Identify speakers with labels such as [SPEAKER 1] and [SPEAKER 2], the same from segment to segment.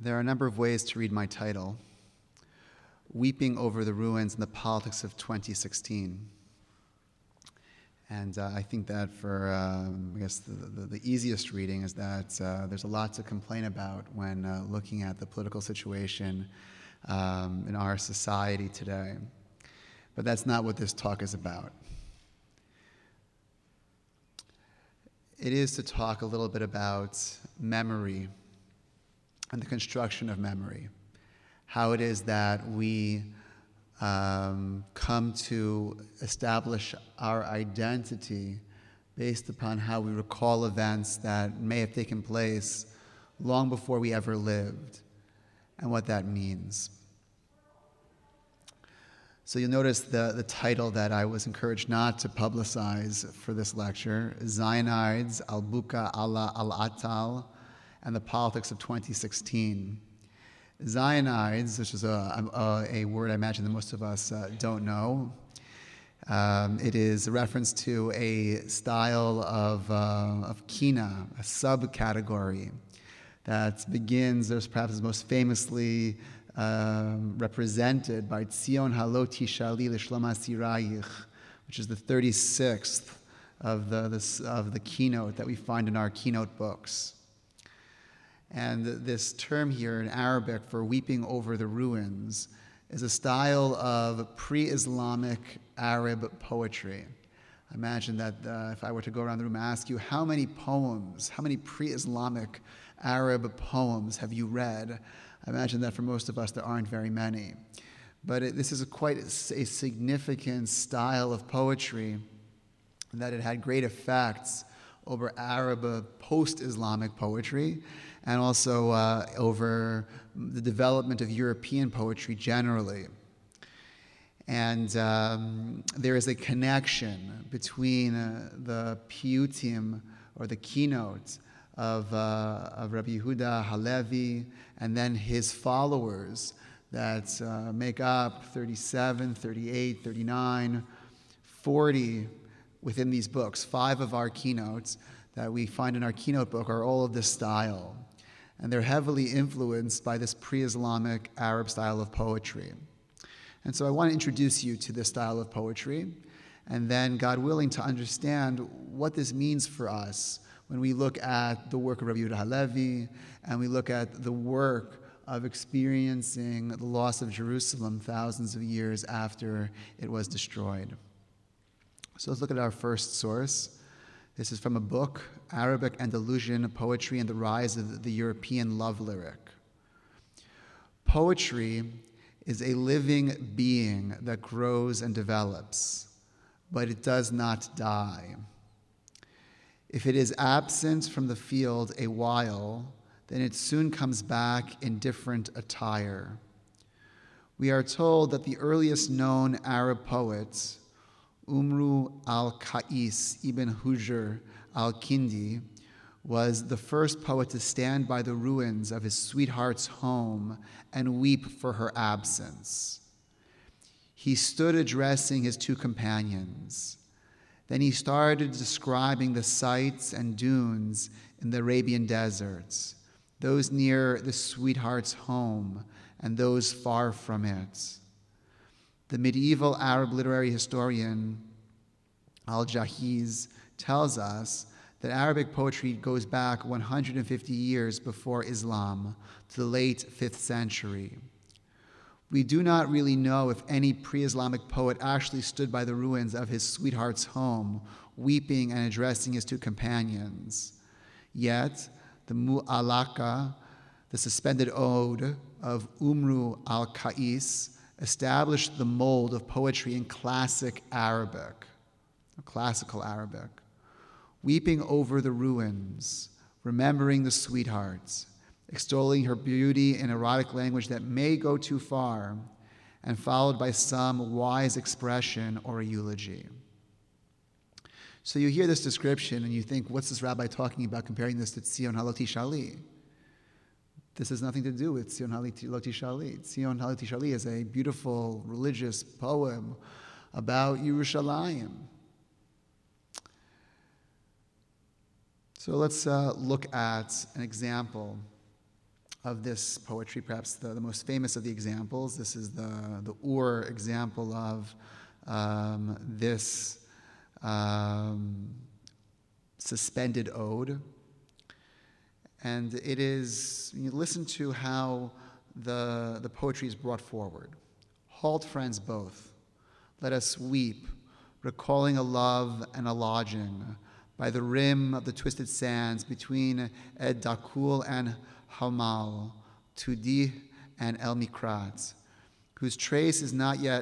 [SPEAKER 1] There are a number of ways to read my title, Weeping Over the Ruins and the Politics of 2016. And I think that for, I guess, the easiest reading is that there's a lot to complain about when looking at the political situation in our society today. But that's not what this talk is about. It is to talk a little bit about memory and the construction of memory, how it is that we come to establish our identity based upon how we recall events that may have taken place long before we ever lived, and what that means. So you'll notice the title that I was encouraged not to publicize for this lecture, Zionides, Al-Buka Allah Al-Atal, and the Politics of 2016. Zionides, which is a word I imagine that most of us don't know. It is a reference to a style of kina, a subcategory that begins, there's perhaps most famously represented by Tzion Halot Tishali L'Shlom Asirayich, which is the 36th of the keynote that we find in our keynote books. And this term here in Arabic for weeping over the ruins is a style of pre-Islamic Arab poetry. Imagine that if I were to go around the room and ask you, how many poems, how many pre-Islamic Arab poems have you read? I imagine that for most of us there aren't very many. But this is quite a significant style of poetry, and that it had great effects over Arab post-Islamic poetry, and also over the development of European poetry generally. And there is a connection between the piyutim, or the keynote, of Rabbi Yehuda Halevi, and then his followers that make up 37, 38, 39, 40 within these books. 5 of our keynotes that we find in our keynote book are all of this style. And they're heavily influenced by this pre-Islamic Arab style of poetry. And so I want to introduce you to this style of poetry, and then, God willing, to understand what this means for us when we look at the work of Rabbi Yehuda Halevi, and we look at the work of experiencing the loss of Jerusalem thousands of years after it was destroyed. So let's look at our first source. This is from a book, Arabic Andalusian Poetry and the Rise of the European Love Lyric. Poetry is a living being that grows and develops, but it does not die. If it is absent from the field a while, then it soon comes back in different attire. We are told that the earliest known Arab poet, Umru al-Qais ibn Hujr al-Kindi, was the first poet to stand by the ruins of his sweetheart's home and weep for her absence. He stood addressing his 2 companions. Then he started describing the sights and dunes in the Arabian deserts, those near the sweetheart's home and those far from it. The medieval Arab literary historian Al-Jahiz tells us that Arabic poetry goes back 150 years before Islam, to the late 5th century. We do not really know if any pre-Islamic poet actually stood by the ruins of his sweetheart's home, weeping and addressing his 2 companions. Yet, the Mu'allaka, the suspended ode of Umru al-Qais, established the mold of poetry in classic Arabic, classical Arabic. Weeping over the ruins, remembering the sweethearts, extolling her beauty in erotic language that may go too far, and followed by some wise expression or a eulogy. So you hear this description and you think, what's this rabbi talking about, comparing this to Tzion Halot Tishali? This has nothing to do with Tzion Halot Tishali. Tzion Halot Tishali is a beautiful religious poem about Yerushalayim. So let's look at an example of this poetry, perhaps the most famous of the examples. This is the Ur example of this suspended ode. And it is, you listen to how the poetry is brought forward. Halt, friends both, let us weep, recalling a love and a lodging by the rim of the twisted sands between Ed Dakul and Hamal, Tudi and El Mikrat, whose trace is not yet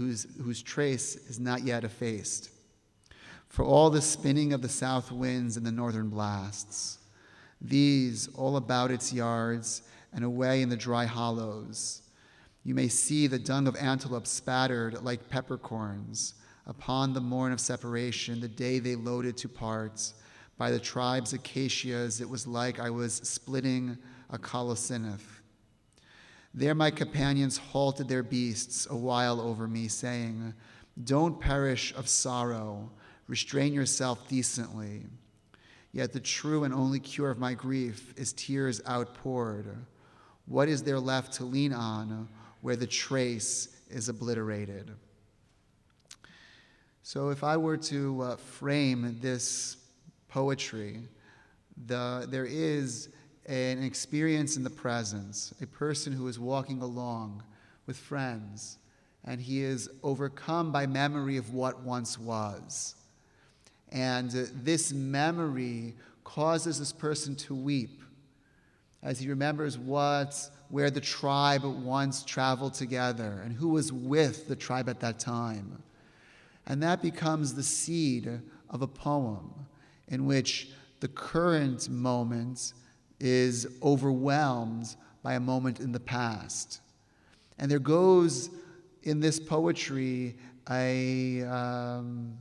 [SPEAKER 1] effaced. For all the spinning of the south winds and the northern blasts, these all about its yards and away in the dry hollows, you may see the dung of antelope spattered like peppercorns upon the morn of separation, the day they loaded to parts by the tribe's acacias. It was like I was splitting a colosineth. There my companions halted their beasts a while over me, saying, don't perish of sorrow, restrain yourself decently. Yet the true and only cure of my grief is tears outpoured. What is there left to lean on where the trace is obliterated? So if I were to frame this poetry, there is an experience in the presence, a person who is walking along with friends, and he is overcome by memory of what once was. And this memory causes this person to weep as he remembers where the tribe once traveled together and who was with the tribe at that time. And that becomes the seed of a poem in which the current moment is overwhelmed by a moment in the past. And there goes in this poetry an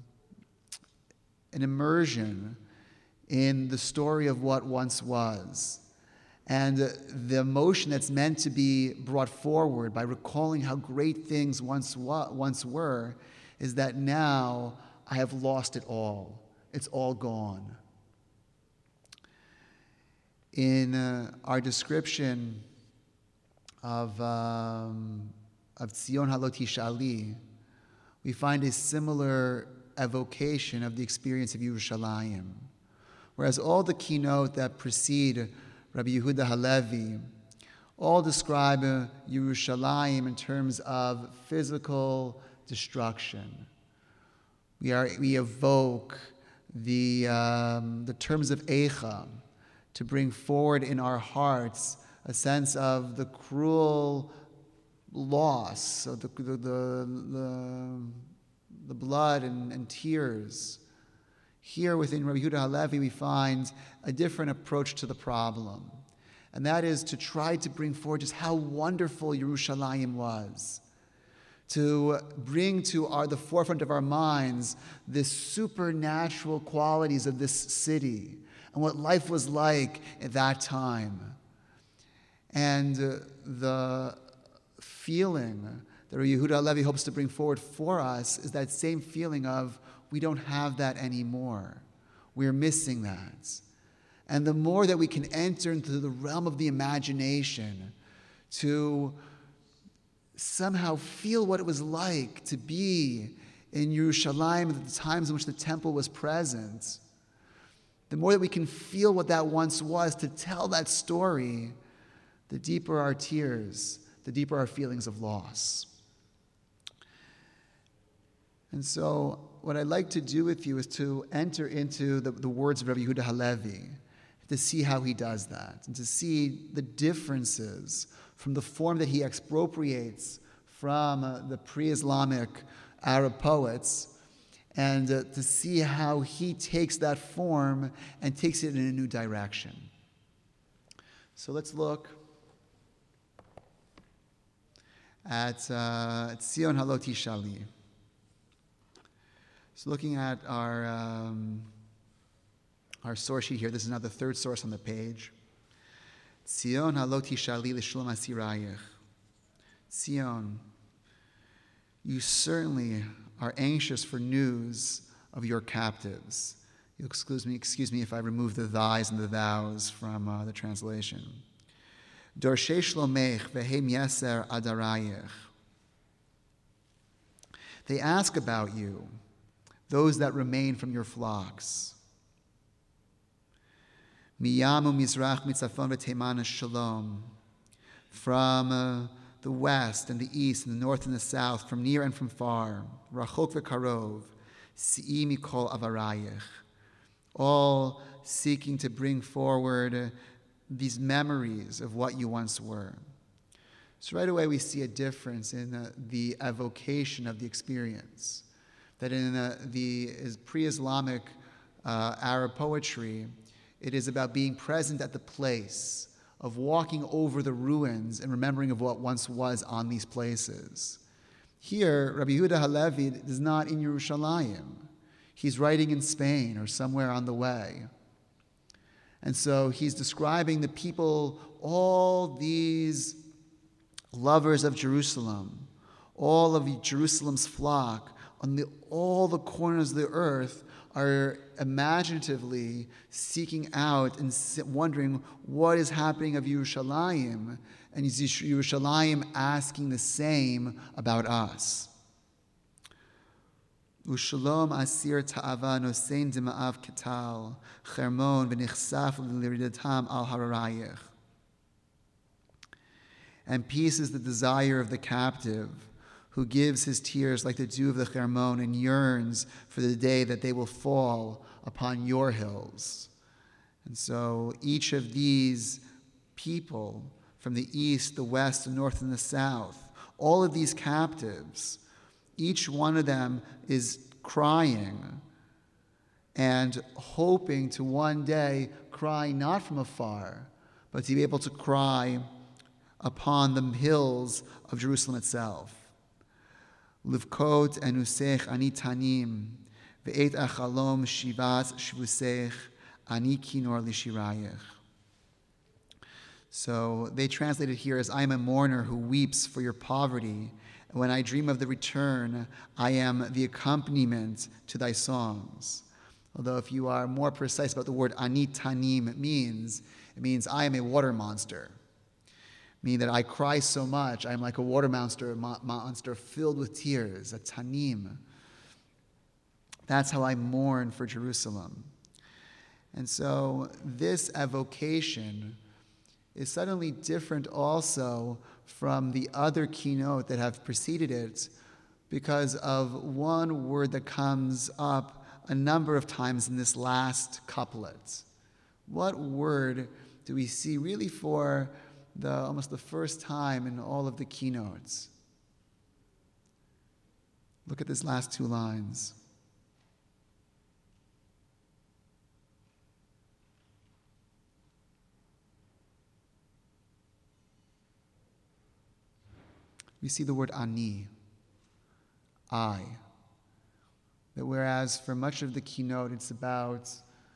[SPEAKER 1] immersion in the story of what once was. And the emotion that's meant to be brought forward by recalling how great things once were is that now I have lost it all. It's all gone. In our description of Tzion Halo Tishali, we find a similar evocation of the experience of Yerushalayim. Whereas all the keynote that precede Rabbi Yehuda Halevi all describe Yerushalayim in terms of physical destruction. We evoke the terms of Eicha to bring forward in our hearts a sense of the cruel loss of the blood and tears. Here within Rabbi Yehuda Halevi we find a different approach to the problem, and that is to try to bring forward just how wonderful Yerushalayim was, to bring to the forefront of our minds the supernatural qualities of this city and what life was like at that time. And the feeling that Rabbi Yehuda Halevi hopes to bring forward for us is that same feeling of we don't have that anymore. We're missing that. And the more that we can enter into the realm of the imagination to somehow feel what it was like to be in Yerushalayim at the times in which the temple was present, the more that we can feel what that once was, to tell that story, the deeper our tears, the deeper our feelings of loss. And so what I'd like to do with you is to enter into the words of Rabbi Yehuda Halevi, to see how he does that, and to see the differences from the form that he expropriates from the pre-Islamic Arab poets, and to see how he takes that form and takes it in a new direction. So let's look at Tzion Halo Tishali. So looking at our source sheet here, this is now the third source on the page. Tzion Halo Tishali L'Shlom Asirayich. Tzion, you certainly are anxious for news of your captives. You'll excuse me if I remove the thys and the thous from the translation. Dorshei shlomech vehem yeser adarayich. They ask about you, those that remain from your flocks. Miyamu mizrach mitzafon v'teiman shalom. From the west and the east and the north and the south, from near and from far. Rachok v'karov, si'i mikol avarayich. All seeking to bring forward these memories of what you once were. So right away we see a difference in the evocation of the experience. That in the pre-Islamic Arab poetry, it is about being present at the place, of walking over the ruins and remembering of what once was on these places. Here, Rabbi Yehuda Halevi is not in Yerushalayim. He's writing in Spain or somewhere on the way. And so he's describing the people, all these lovers of Jerusalem, all of Jerusalem's flock, on all the corners of the earth are imaginatively seeking out and wondering what is happening of Yerushalayim, and is Yerushalayim asking the same about us. Ushalom asir ta'ava nosein dima'av ketal chermon v'nichsaf l'iridatam al hararayich. And peace is the desire of the captive, who gives his tears like the dew of the Chermon and yearns for the day that they will fall upon your hills. And so each of these people from the east, the west, the north, and the south, all of these captives, each one of them is crying and hoping to one day cry not from afar, but to be able to cry upon the hills of Jerusalem itself. Livkot enusech ani tanim, ve'et achalom shivas shvusech ani kinor lishirayich. So they translate it here as, I am a mourner who weeps for your poverty, and when I dream of the return, I am the accompaniment to thy songs. Although if you are more precise about the word ani tanim, it means I am a water monster. Meaning that I cry so much, I'm like a water monster filled with tears, a tanim. That's how I mourn for Jerusalem. And so this evocation is suddenly different also from the other keynote that have preceded it because of one word that comes up a number of times in this last couplet. What word do we see really for almost the first time in all of the keynotes? Look at these last two lines. We see the word ani, I. That whereas for much of the keynote it's about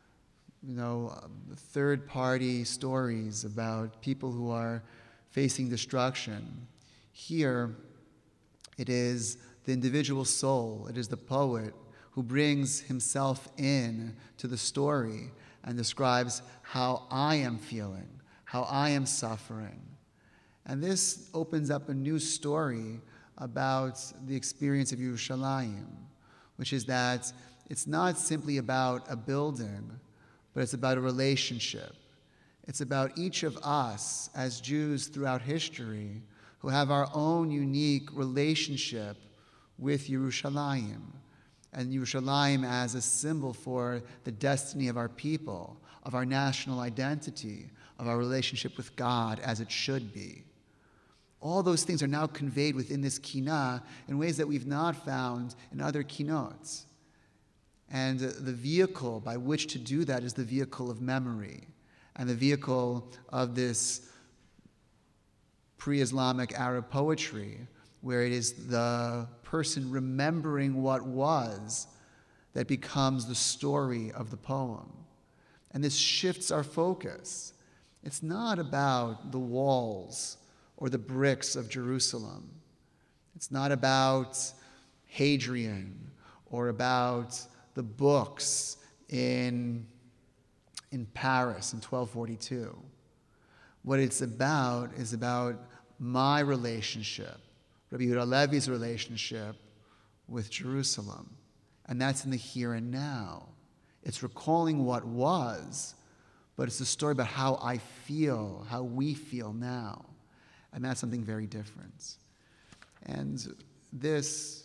[SPEAKER 1] third-party stories about people who are facing destruction. Here, it is the individual soul, it is the poet who brings himself in to the story and describes how I am feeling, how I am suffering. And this opens up a new story about the experience of Yerushalayim, which is that it's not simply about a building, but it's about a relationship. It's about each of us as Jews throughout history who have our own unique relationship with Yerushalayim, and Yerushalayim as a symbol for the destiny of our people, of our national identity, of our relationship with God as it should be. All those things are now conveyed within this kinah in ways that we've not found in other keynotes. And the vehicle by which to do that is the vehicle of memory and the vehicle of this pre-Islamic Arab poetry, where it is the person remembering what was that becomes the story of the poem. And this shifts our focus. It's not about the walls or the bricks of Jerusalem. It's not about Hadrian or about the books in Paris in 1242. What it's about is about my relationship, Rabbi Yehuda Halevi's relationship with Jerusalem. And that's in the here and now. It's recalling what was, but it's a story about how I feel, how we feel now. And that's something very different. And this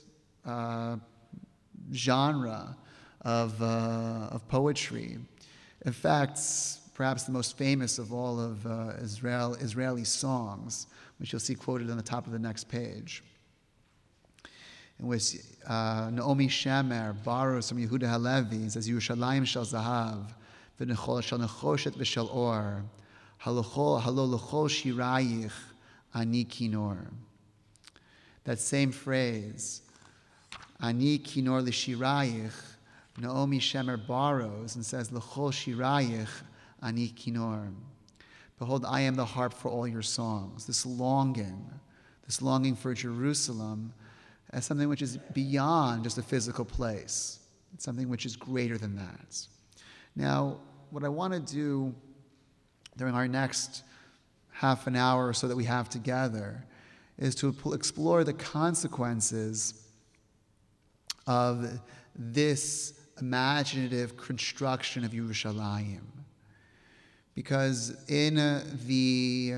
[SPEAKER 1] genre of poetry, in fact, perhaps the most famous of all of Israeli songs, which you'll see quoted on the top of the next page, in which Naomi Shemer borrows from Yehuda Halevi, says, Yerushalayim shel zahav, v'nechol shel nechoshet v'shel or, halo l'chol shirayich ani kinor. That same phrase, ani kinor l'shirayich, Naomi Shemer borrows and says, l'chol shirayich ani kinor. Behold, I am the harp for all your songs. This longing for Jerusalem as something which is beyond just a physical place. It's something which is greater than that. Now, what I want to do during our next half an hour or so that we have together is to explore the consequences of this imaginative construction of Yerushalayim. Because in the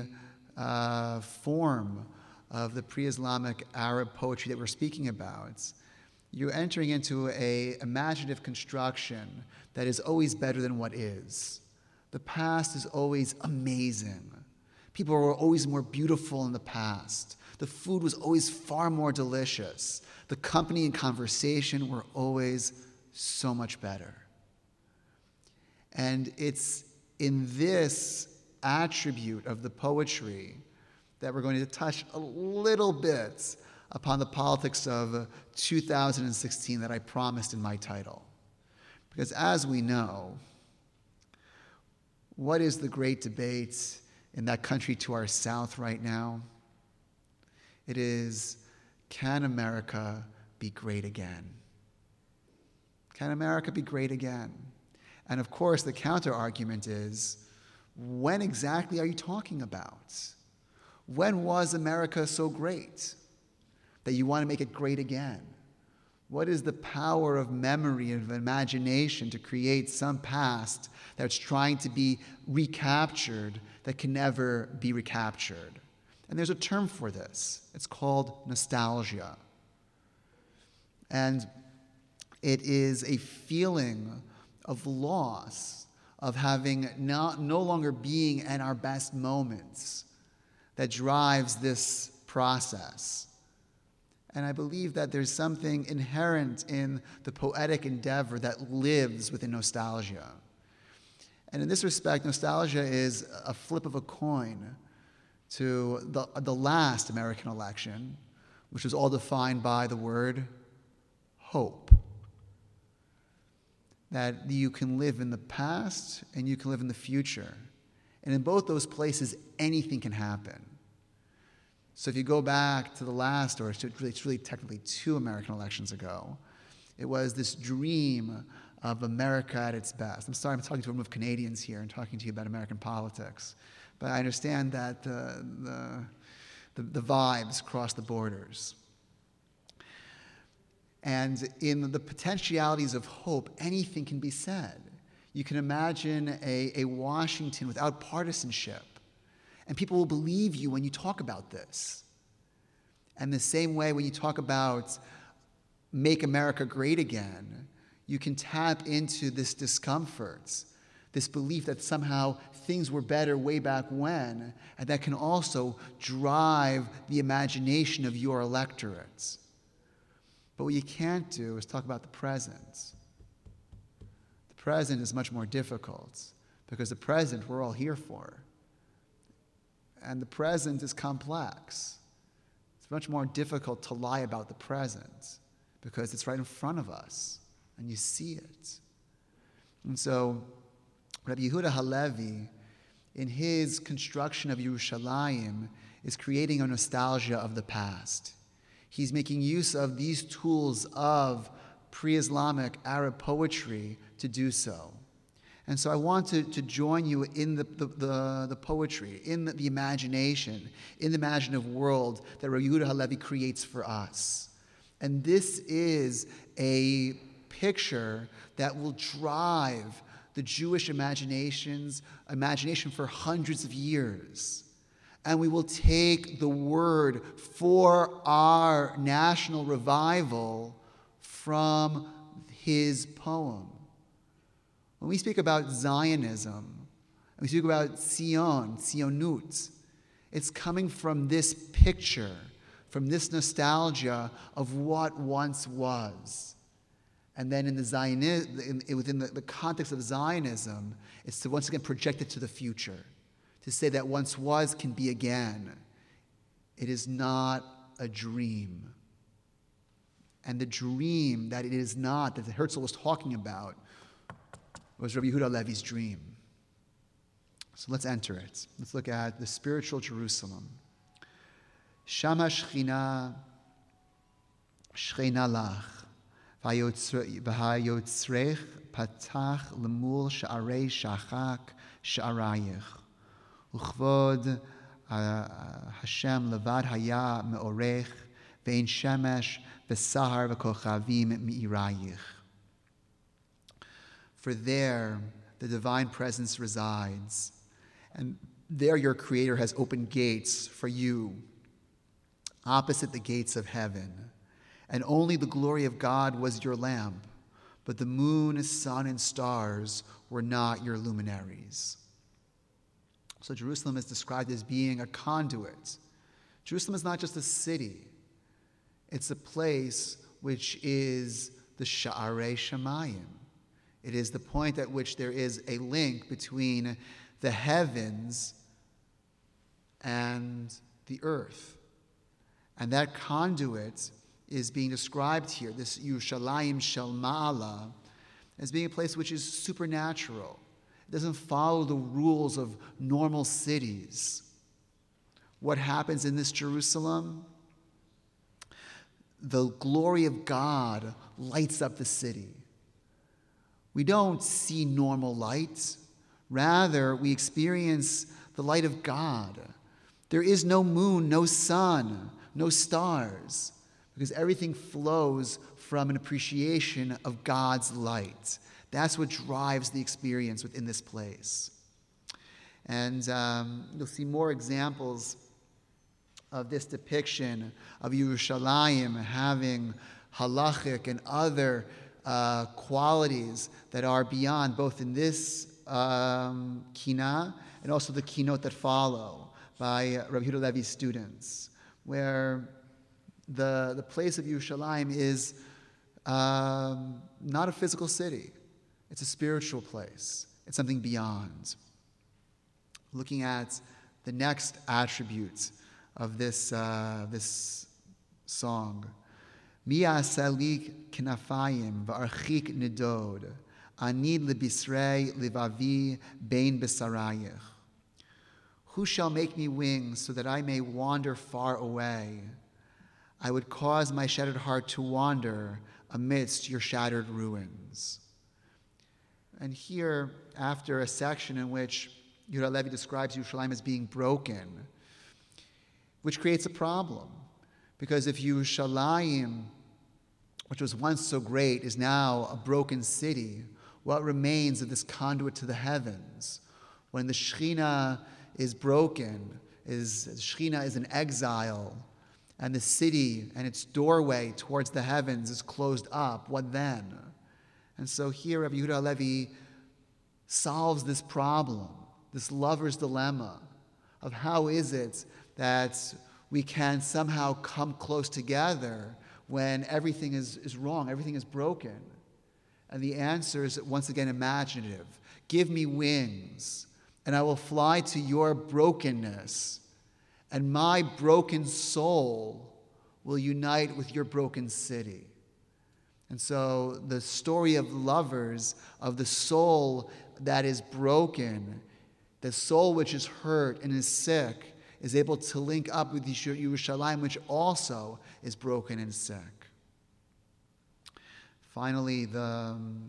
[SPEAKER 1] form of the pre-Islamic Arab poetry that we're speaking about, you're entering into an imaginative construction that is always better than what is. The past is always amazing. People were always more beautiful in the past. The food was always far more delicious. The company and conversation were always so much better. And it's in this attribute of the poetry that we're going to touch a little bit upon the politics of 2016 that I promised in my title. Because as we know, what is the great debate in that country to our south right now? It is, can America be great again? Can America be great again? And of course, the counter-argument is, when exactly are you talking about? When was America so great that you want to make it great again? What is the power of memory and of imagination to create some past that's trying to be recaptured that can never be recaptured? And there's a term for this. It's called nostalgia. And it is a feeling of loss, of having no longer being in our best moments that drives this process. And I believe that there's something inherent in the poetic endeavor that lives within nostalgia. And in this respect, nostalgia is a flip of a coin to the last American election, which was all defined by the word hope. That you can live in the past and you can live in the future. And in both those places, anything can happen. So if you go back to the last, or it's really technically 2 American elections ago, it was this dream of America at its best. I'm sorry, I'm talking to a room of Canadians here and talking to you about American politics. But I understand that the vibes cross the borders. And in the potentialities of hope, anything can be said. You can imagine a Washington without partisanship, and people will believe you when you talk about this. And the same way when you talk about make America great again, you can tap into this discomfort, this belief that somehow things were better way back when, and that can also drive the imagination of your electorates. But what you can't do is talk about the present. The present is much more difficult because the present we're all here for. And the present is complex. It's much more difficult to lie about the present because it's right in front of us and you see it. And so Rabbi Yehuda Halevi, in his construction of Yerushalayim, is creating a nostalgia of the past. He's making use of these tools of pre-Islamic Arab poetry to do so. And so I want to join you in the poetry, in the imagination, in the imaginative world that Rabbi Yehuda Halevi creates for us. And this is a picture that will drive the Jewish imagination for hundreds of years. And we will take the word for our national revival from his poem. When we speak about Zionism, and we speak about Zion, Zionut, it's coming from this picture, from this nostalgia of what once was. And then in the within the context of Zionism, it's to once again project it to the future, to say that once was can be again. It is not a dream. And the dream that it is not, that Herzl was talking about, was Rabbi Yehuda Halevi's dream. So let's enter it. Let's look at the spiritual Jerusalem. Shama Shechina lach, v'hayotzrech patach lemul sha'arei shachak sha'arayich, uchvod Hashem levad haya me'orech, ve'in shemesh v'sahar v'kochavim mi'irayich. For there the divine presence resides, and there your Creator has opened gates for you, opposite the gates of heaven. And only the glory of God was your lamp, but the moon, sun, and stars were not your luminaries. So Jerusalem is described as being a conduit. Jerusalem is not just a city. It's a place which is the Sha'arei Shamayim. It is the point at which there is a link between the heavens and the earth. And that conduit is being described here, this Yerushalayim Shel Ma'ala, as being a place which is supernatural. It doesn't follow the rules of normal cities. What happens in this Jerusalem? The glory of God lights up the city. We don't see normal light. Rather, we experience the light of God. There is no moon, no sun, no stars, because everything flows from an appreciation of God's light. That's what drives the experience within this place. And you'll see more examples of this depiction of Yerushalayim having halachic and other qualities that are beyond, both in this kina and also the kinot that follow by Rabbi Yehuda Halevi's students, where the place of Yerushalayim is not a physical city. It's a spiritual place. It's something beyond. Looking at the next attribute of this song, Mi asalik knafayim v'archik nidod, ani lebisrei livavi bein besarayich. Who shall make me wings so that I may wander far away? I would cause my shattered heart to wander amidst your shattered ruins. And here, after a section in which Yehuda Halevi describes Yerushalayim as being broken, which creates a problem. Because if Yerushalayim, which was once so great, is now a broken city, what remains of this conduit to the heavens? When the Shekhinah is broken, Shekhinah is in exile, and the city and its doorway towards the heavens is closed up, what then? And so here Rabbi Yehuda Halevi solves this problem, this lover's dilemma of how is it that we can somehow come close together when everything is wrong, everything is broken. And the answer is once again imaginative. Give me wings, and I will fly to your brokenness, and my broken soul will unite with your broken city. And so the story of lovers, of the soul that is broken, the soul which is hurt and is sick, is able to link up with Yerushalayim, which also is broken and sick. Finally, the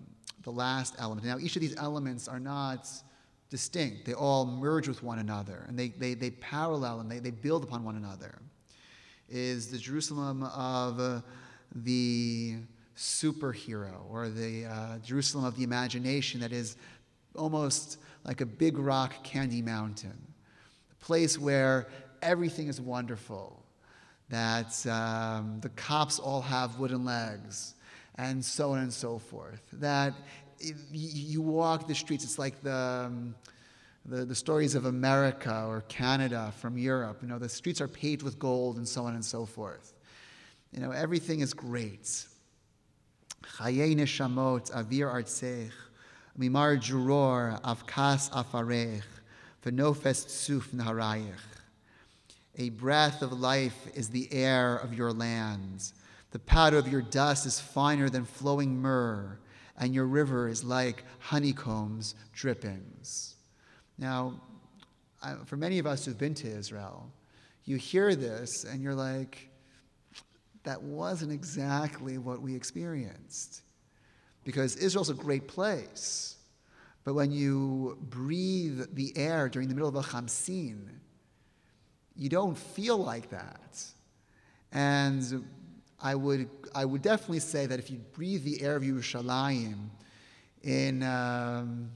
[SPEAKER 1] the last element. Now, each of these elements are not distinct. They all merge with one another, and they parallel and they build upon one another. Is the Jerusalem of the superhero, or the Jerusalem of the imagination that is almost like a big rock candy mountain, a place where everything is wonderful, that the cops all have wooden legs, and so on and so forth. That you walk the streets, it's like the stories of America or Canada from Europe. The streets are paved with gold, and so on and so forth. Everything is great. Chayei neshamot avir artzech, mimar juror avkas afarech, v'nofes tzuf naharayich. A breath of life is the air of your land. The powder of your dust is finer than flowing myrrh, and your river is like honeycomb's drippings. Now, for many of us who've been to Israel, you hear this and you're like, that wasn't exactly what we experienced. Because Israel's a great place, but when you breathe the air during the middle of a Chamsin, you don't feel like that. And I would definitely say that if you breathe the air of Yerushalayim in on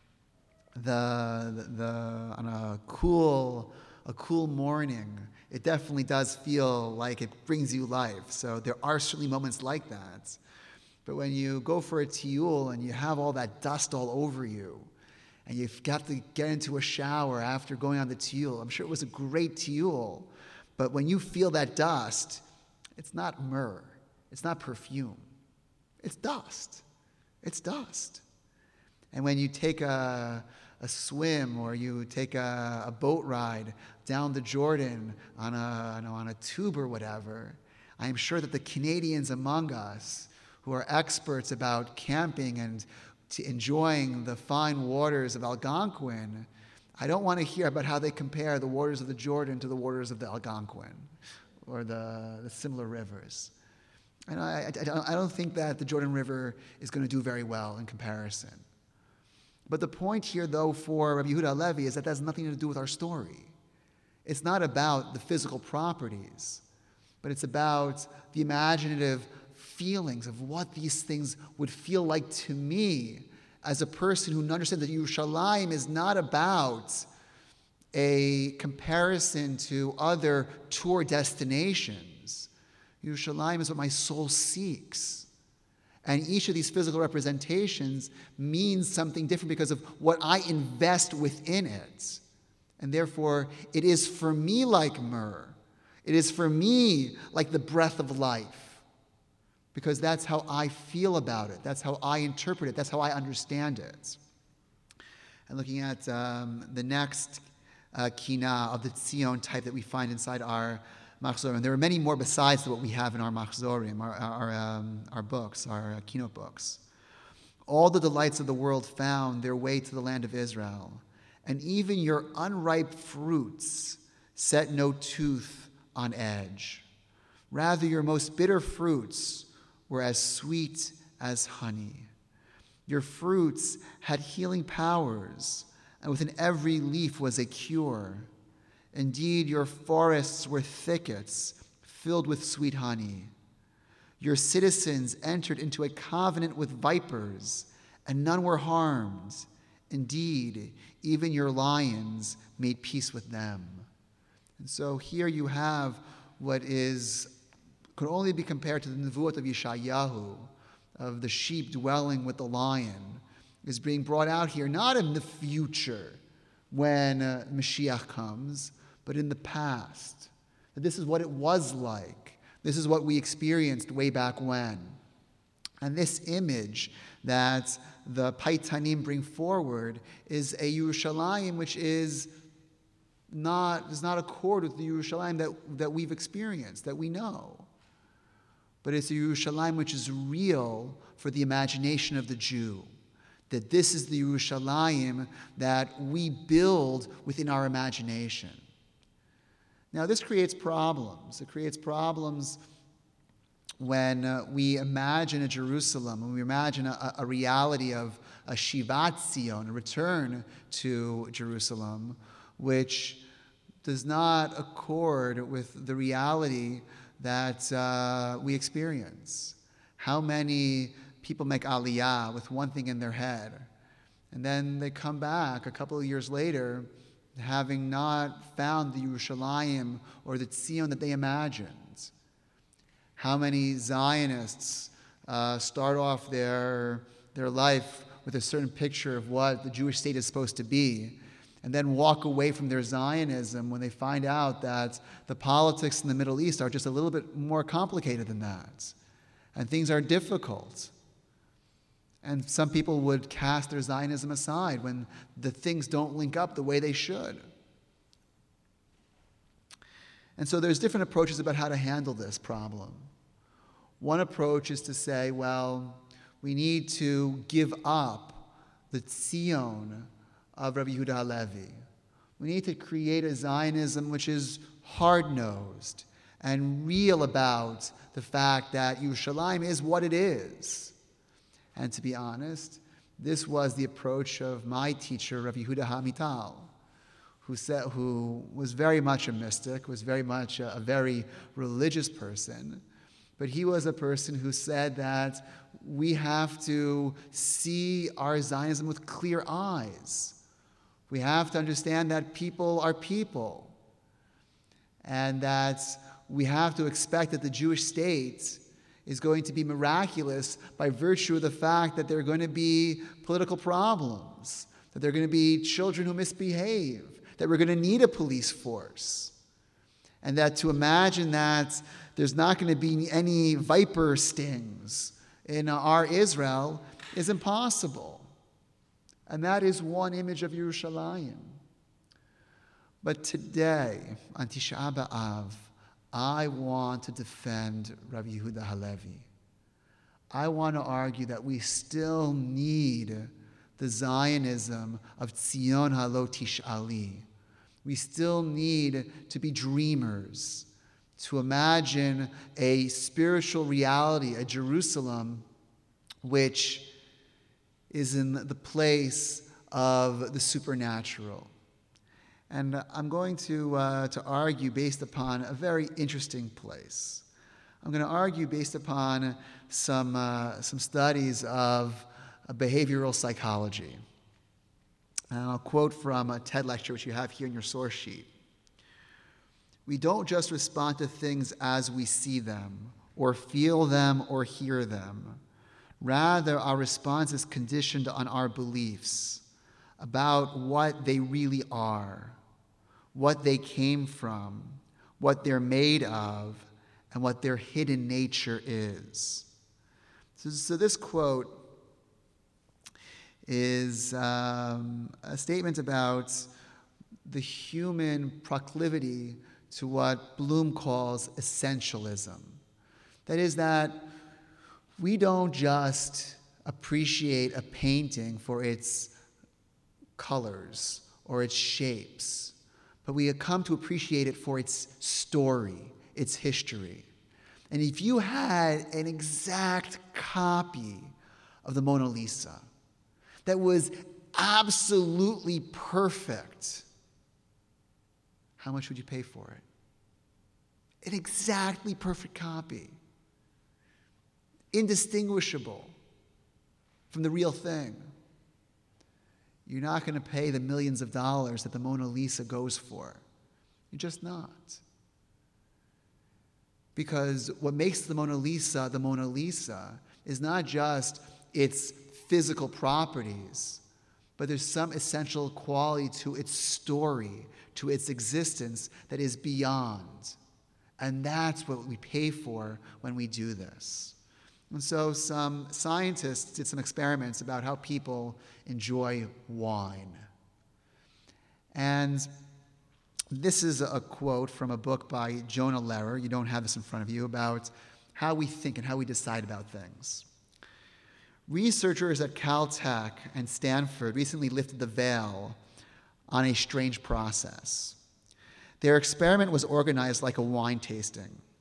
[SPEAKER 1] a cool morning, it definitely does feel like it brings you life. So there are certainly moments like that. But when you go for a tiyul and you have all that dust all over you, and you have to get into a shower after going on the tiyul, I'm sure it was a great tiyul, but when you feel that dust, it's not myrrh, it's not perfume, it's dust. It's dust. And when you take a swim, or you take a boat ride down the Jordan on a tube or whatever, I am sure that the Canadians among us who are experts about camping and enjoying the fine waters of Algonquin, I don't want to hear about how they compare the waters of the Jordan to the waters of the Algonquin or the similar rivers. And I don't think that the Jordan River is going to do very well in comparison. But the point here, though, for Rabbi Yehuda Halevi is that has nothing to do with our story. It's not about the physical properties, but it's about the imaginative feelings of what these things would feel like to me as a person who understands that Yerushalayim is not about a comparison to other tour destinations. Yerushalayim is what my soul seeks. And each of these physical representations means something different because of what I invest within it. And therefore, it is for me like myrrh. It is for me like the breath of life. Because that's how I feel about it. That's how I interpret it. That's how I understand it. And looking at the next kina of the Tzion type that we find inside our Machzorim. There are many more besides what we have in our Machzorim, our books, our keynote books. All the delights of the world found their way to the land of Israel, and even your unripe fruits set no tooth on edge. Rather, your most bitter fruits were as sweet as honey. Your fruits had healing powers, and within every leaf was a cure. Indeed, your forests were thickets filled with sweet honey. Your citizens entered into a covenant with vipers, and none were harmed. Indeed, even your lions made peace with them. And so here you have what could only be compared to the Nevuot of Yeshayahu, of the sheep dwelling with the lion, is being brought out here, not in the future when Mashiach comes, but in the past. That this is what it was like. This is what we experienced way back when. And this image that the Paitanim bring forward is a Yerushalayim which does not accord with the Yerushalayim that we've experienced, that we know. But it's a Yerushalayim which is real for the imagination of the Jew. That this is the Yerushalayim that we build within our imagination. Now, this creates problems. It creates problems when we imagine a Jerusalem, when we imagine a reality of a Shivat Zion, a return to Jerusalem, which does not accord with the reality that we experience. How many people make Aliyah with one thing in their head, and then they come back a couple of years later having not found the Yerushalayim or the Zion that they imagined? How many Zionists start off their life with a certain picture of what the Jewish state is supposed to be, and then walk away from their Zionism when they find out that the politics in the Middle East are just a little bit more complicated than that, and things are difficult. And some people would cast their Zionism aside when the things don't link up the way they should. And so there's different approaches about how to handle this problem. One approach is to say, well, we need to give up the Tzion of Rabbi Yehuda Halevi. We need to create a Zionism which is hard-nosed and real about the fact that Yerushalayim is what it is. And to be honest, this was the approach of my teacher, Rabbi Yehuda Hamital, who was very much a mystic, was very much a very religious person. But he was a person who said that we have to see our Zionism with clear eyes. We have to understand that people are people, and that we have to expect that the Jewish state is going to be miraculous by virtue of the fact that there are going to be political problems, that there are going to be children who misbehave, that we're going to need a police force, and that to imagine that there's not going to be any viper stings in our Israel is impossible. And that is one image of Yerushalayim. But today, on Tisha B'Av, I want to defend Rabbi Yehuda Halevi. I want to argue that we still need the Zionism of Tzion Halo Tish'ali. We still need to be dreamers, to imagine a spiritual reality, a Jerusalem which is in the place of the supernatural. And I'm going to argue based upon a very interesting place. I'm going to argue based upon some studies of behavioral psychology. And I'll quote from a TED lecture, which you have here in your source sheet. We don't just respond to things as we see them, or feel them, or hear them. Rather, our response is conditioned on our beliefs about what they really are, what they came from, what they're made of, and what their hidden nature is. So this quote is a statement about the human proclivity to what Bloom calls essentialism. That is that we don't just appreciate a painting for its colors or its shapes, but we come to appreciate it for its story, its history. And if you had an exact copy of the Mona Lisa that was absolutely perfect, how much would you pay for it? An exactly perfect copy, indistinguishable from the real thing. You're not going to pay the millions of dollars that the Mona Lisa goes for. You're just not. Because what makes the Mona Lisa is not just its physical properties, but there's some essential quality to its story, to its existence that is beyond. And that's what we pay for when we do this. And so some scientists did some experiments about how people enjoy wine. And this is a quote from a book by Jonah Lehrer, you don't have this in front of you, about how we think and how we decide about things. Researchers at Caltech and Stanford recently lifted the veil on a strange process. Their experiment was organized like a wine tasting.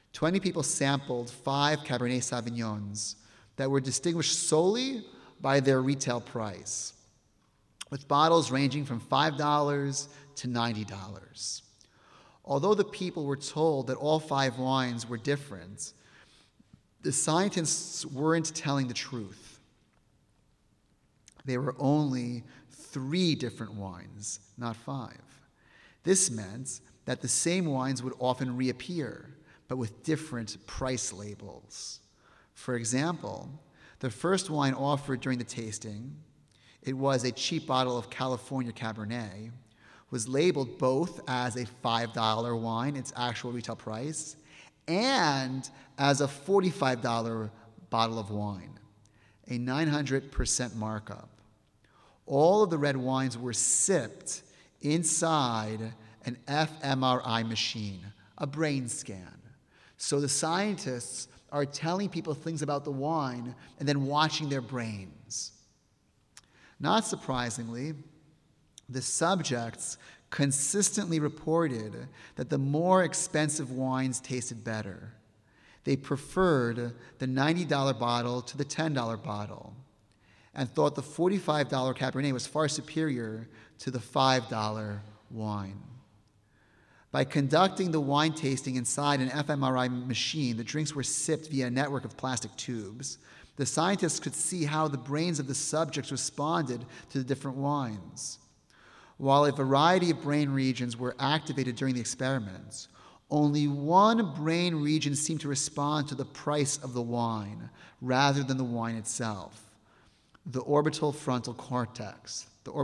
[SPEAKER 1] 20 people sampled 5 Cabernet Sauvignons that were distinguished solely by their retail price, with bottles ranging from $5 to $90. Although the people were told that all 5 wines were different, the scientists weren't telling the truth. There were only 3 different wines, not 5. This meant that the same wines would often reappear, but with different price labels. For example, the first wine offered during the tasting, it was a cheap bottle of California Cabernet, was labeled both as a $5 wine, its actual retail price, and as a $45 bottle of wine, a 900% markup. All of the red wines were sipped inside an fMRI machine, a brain scan. So the scientists are telling people things about the wine and then watching their brains. Not surprisingly, the subjects consistently reported that the more expensive wines tasted better. They preferred the $90 bottle to the $10 bottle and thought the $45 Cabernet was far superior to the $5 wine. By conducting the wine tasting inside an fMRI machine, the drinks were sipped via a network of plastic tubes. The scientists could see how the brains of the subjects responded to the different wines. While a variety of brain regions were activated during the experiments, only one brain region seemed to respond to the price of the wine rather than the wine itself, the orbital frontal cortex.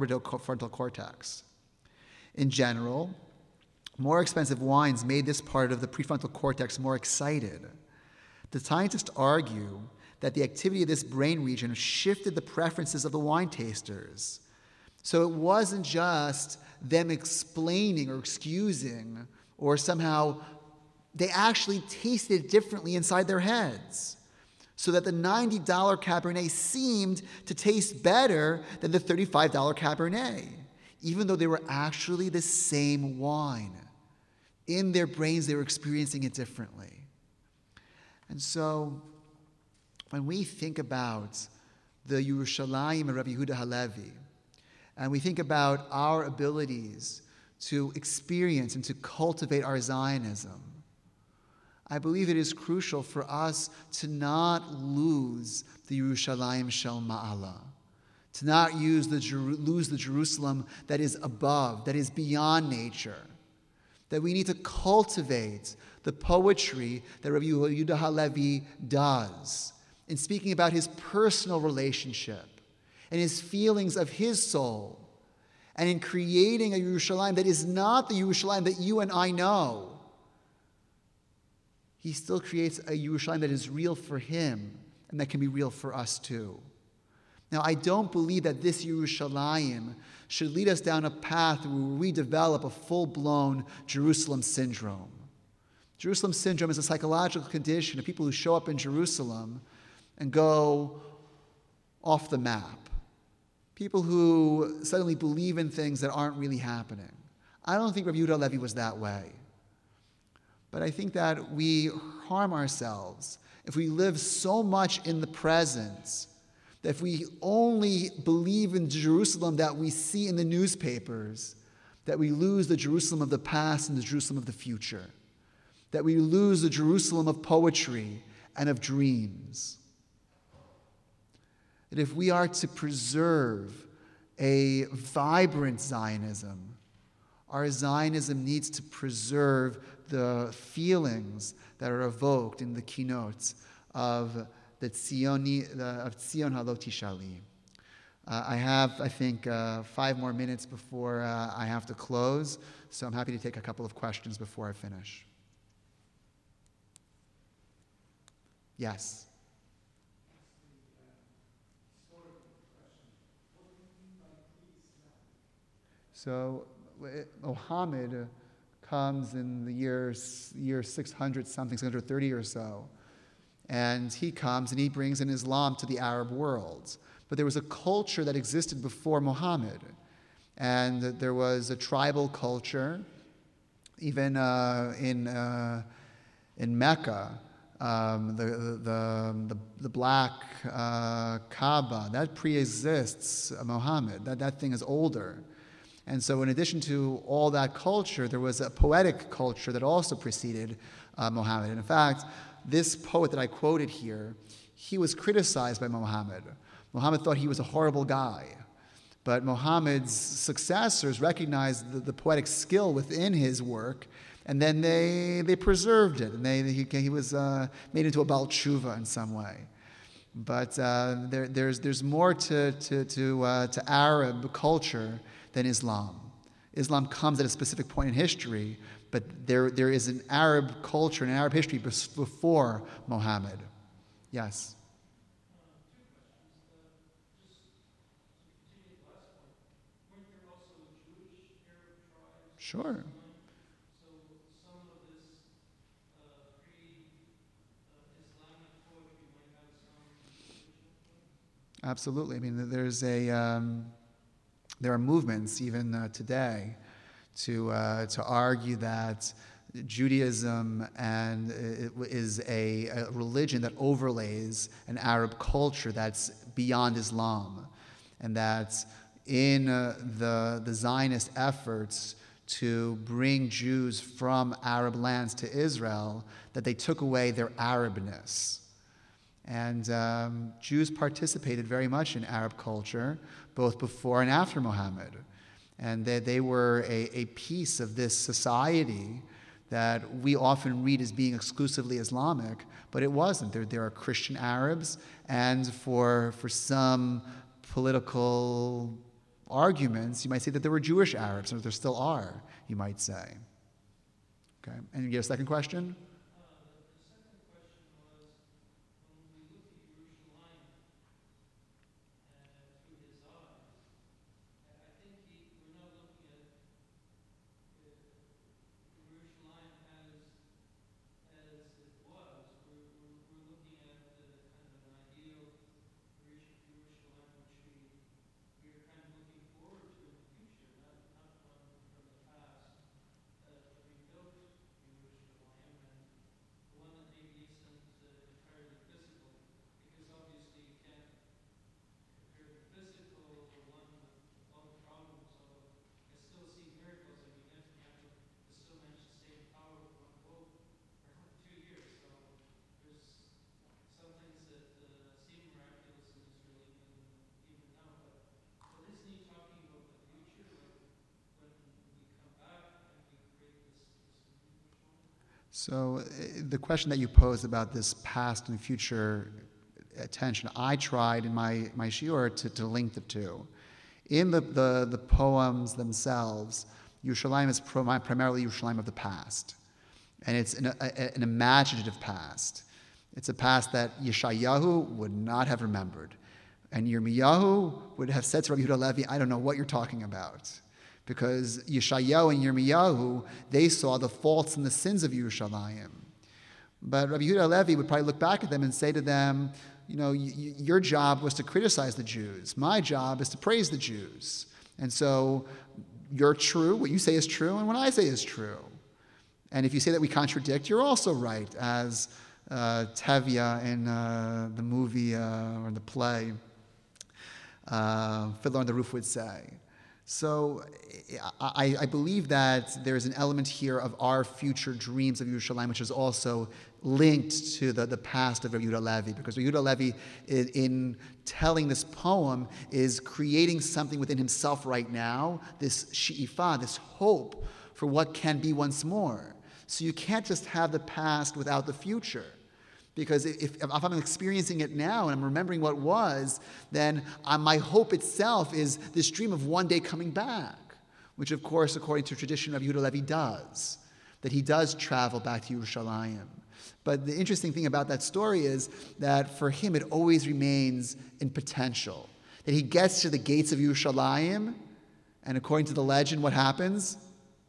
[SPEAKER 1] In general, more expensive wines made this part of the prefrontal cortex more excited. The scientists argue that the activity of this brain region shifted the preferences of the wine tasters. So it wasn't just them explaining or excusing or somehow, they actually tasted differently inside their heads. So that the $90 Cabernet seemed to taste better than the $35 Cabernet, even though they were actually the same wine. In their brains, they were experiencing it differently. And so, when we think about the Yerushalayim of Rabbi Yehuda Halevi, and we think about our abilities to experience and to cultivate our Zionism, I believe it is crucial for us to not lose the Yerushalayim Shel Ma'ala, to not lose the Jerusalem that is above, that is beyond nature, that we need to cultivate the poetry that Rabbi Yehuda Halevi does in speaking about his personal relationship and his feelings of his soul, and in creating a Yerushalayim that is not the Yerushalayim that you and I know. He still creates a Yerushalayim that is real for him and that can be real for us too. Now, I don't believe that this Yerushalayim should lead us down a path where we develop a full-blown Jerusalem syndrome. Jerusalem syndrome is a psychological condition of people who show up in Jerusalem and go off the map. People who suddenly believe in things that aren't really happening. I don't think Rabbi Yehuda Halevi was that way. But I think that we harm ourselves if we live so much in the present, that if we only believe in Jerusalem that we see in the newspapers, that we lose the Jerusalem of the past and the Jerusalem of the future, that we lose the Jerusalem of poetry and of dreams. That if we are to preserve a vibrant Zionism, our Zionism needs to preserve the feelings that are evoked in the keynotes of the Tzion Halo Tishali. I have, I think, 5 more minutes before I have to close, so I'm happy to take a couple of questions before I finish. Yes? So, Muhammad comes in the year 600 something, 630 or so. And he comes and he brings in Islam to the Arab world. But there was a culture that existed before Muhammad. And there was a tribal culture, even in Mecca, the black Kaaba, that pre-exists Muhammad. That thing is older. And so in addition to all that culture, there was a poetic culture that also preceded Muhammad. And in fact, this poet that I quoted here, he was criticized by Muhammad. Muhammad thought he was a horrible guy. But Muhammad's successors recognized the poetic skill within his work, and then they preserved it, and he was made into a Baal Tshuva in some way. But there's more to Arab culture than Islam. Islam comes at a specific point in history, but there is an Arab culture and an Arab history before Muhammad. Yes? Sure.
[SPEAKER 2] So some of this pre-Islamic poetry might have some.
[SPEAKER 1] Absolutely. I mean, there are movements even today to argue that Judaism is a religion that overlays an Arab culture that's beyond Islam, and that in the Zionist efforts to bring Jews from Arab lands to Israel, that they took away their Arabness. And Jews participated very much in Arab culture, both before and after Muhammad. And they were a piece of this society that we often read as being exclusively Islamic, but it wasn't. There are Christian Arabs, and for some political arguments, you might say that there were Jewish Arabs, or there still are, you might say. Okay, and you get a second question?
[SPEAKER 2] The second question was, when we look at Yerushalayim through his eyes, I think we're not looking at Yerushalayim as it was. We're looking at kind of an ideal Yerushalayim which we are kind of looking forward to in the future, not one from the past. Rebuilt Yerushalayim, and one that maybe isn't entirely physical, because obviously you can't compare the physical to one with all the problems. Although I still see miracles. I mean, Netanyahu has still managed to stay in power with one vote for 2 years. So there's some things that seem miraculous in Israel even now. But isn't he talking about the future, like when we come back and we create this new Yerushalayim?
[SPEAKER 1] So the question that you posed about this past and future tension, I tried in my shiur to link the two. In the poems themselves, Yerushalayim is primarily Yerushalayim of the past. And it's an imaginative past. It's a past that Yeshayahu would not have remembered. And Yirmiyahu would have said to Rabbi Yehuda Levi, I don't know what you're talking about. Because Yeshayahu and Yirmiyahu, they saw the faults and the sins of Yerushalayim. But Rabbi Yehuda Levi would probably look back at them and say to them, you know, your job was to criticize the Jews. My job is to praise the Jews. And so you're true, what you say is true, and what I say is true. And if you say that we contradict, you're also right, as Tevye in the movie or the play, Fiddler on the Roof would say. So I believe that there is an element here of our future dreams of Yerushalayim, which is also linked to the past of Yehuda Levi, because Yehuda Levi, in telling this poem, is creating something within himself right now, this she'ifah, this hope for what can be once more. So you can't just have the past without the future. Because if I'm experiencing it now and I'm remembering what was, then my hope itself is this dream of one day coming back, which of course, according to tradition of Yehuda Levi, does. That he does travel back to Yerushalayim. But the interesting thing about that story is that for him it always remains in potential. That he gets to the gates of Yerushalayim, and according to the legend, what happens?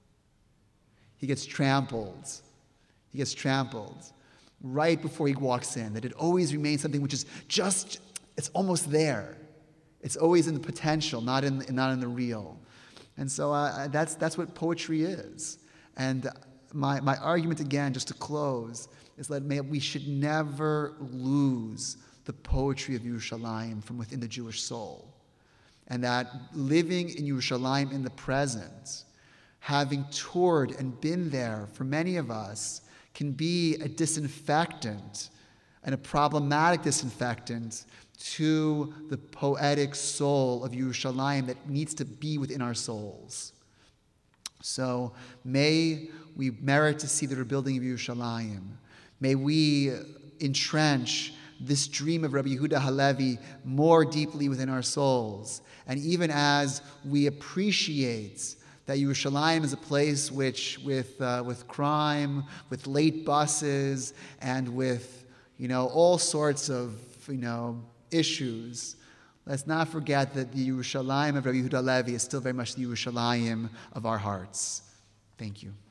[SPEAKER 1] He gets trampled. He gets trampled right before he walks in, that it always remains something which is just, it's almost there. It's always in the potential, not in the real. And so that's what poetry is. And my argument again, just to close, is that we should never lose the poetry of Yerushalayim from within the Jewish soul. And that living in Yerushalayim in the present, having toured and been there for many of us, can be a disinfectant and a problematic disinfectant to the poetic soul of Yerushalayim that needs to be within our souls. So may we merit to see the rebuilding of Yerushalayim. May we entrench this dream of Rabbi Yehuda Halevi more deeply within our souls. And even as we appreciate that Yerushalayim is a place which, with crime, with late buses, and with all sorts of issues, let's not forget that the Yerushalayim of Rabbi Yehuda Halevi is still very much the Yerushalayim of our hearts. Thank you.